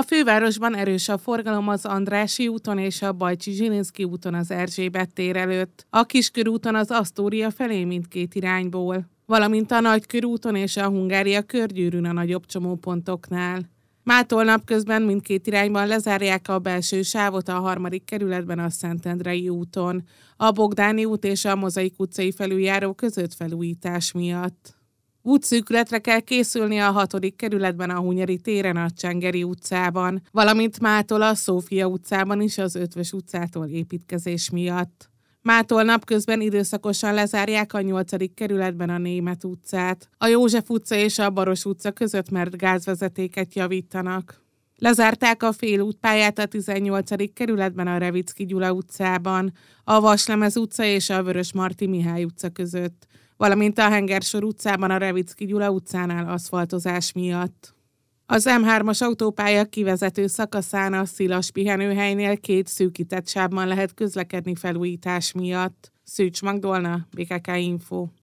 A fővárosban erős a forgalom az Andrássy úton és a Bajcsy-Zsilinszky úton az Erzsébet tér előtt, a Kiskörúton az Asztória felé mindkét irányból, valamint a Nagykörúton és a Hungária körgyűrűn a nagyobb csomópontoknál. Mától napközben mindkét irányban lezárják a belső sávot a 3. kerületben a Szentendrei úton, a Bogdáni út és a Mozaik utcai felüljáró között felújítás miatt. Útszűkületre kell készülni a 6. kerületben a Hunyadi téren a Csengeri utcában, valamint mától a Szófia utcában is az Ötvös utcától építkezés miatt. Mától napközben időszakosan lezárják a 8. kerületben a Németh utcát, a József utca és a Baros utca között, mert gázvezetéket javítanak. Lezárták a félútpályát a 18. kerületben a Revicki Gyula utcában, a Vaslemez utca és a Vörösmarty Mihály utca között, valamint a Hengersor utcában a Revicki Gyula utcánál aszfaltozás miatt. Az M3-as autópálya kivezető szakaszán a Szilas pihenőhelynél 2 szűkített sávban lehet közlekedni felújítás miatt. Szűcs Magdolna, BKK Info.